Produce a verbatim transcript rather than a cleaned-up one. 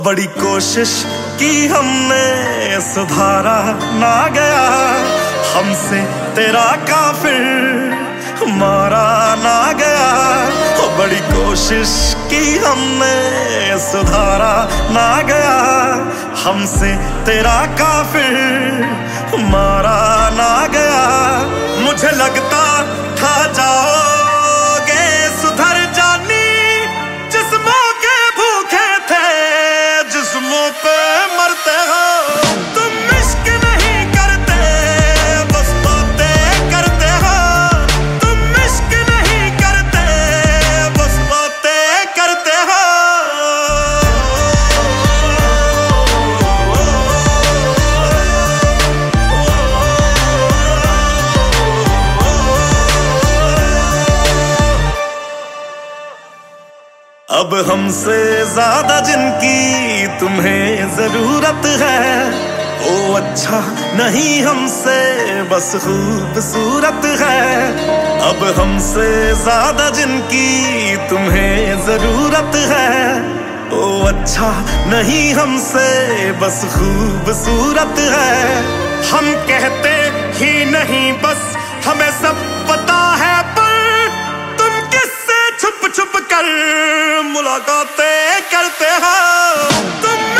बड़ी कोशिश की हमने सुधारा ना गया, हमसे तेरा काफिर मारा ना गया। बड़ी कोशिश की हमने सुधारा ना गया, हमसे तेरा काफिर मारा ना गया। मुझे लगता था जाओगे सुधर जानी, जिस्मों के भूखे थे जिस्मों पे मरते हो। तुम इश्क नहीं करते बस बातें करते हो, तुम इश्क नहीं करते बस बातें करते हो। अब हमसे ज्यादा जिनकी तुम्हें जरूरत है, वो अच्छा नहीं हमसे बस खूबसूरत है। अब हमसे ज्यादा जिनकी तुम्हें जरूरत है, वो अच्छा नहीं हमसे बस खूबसूरत है। हम कहते ही नहीं बस हमें सब पता है, पर तुम किससे छुप छुप कर मुलाकातें करते हो। तुम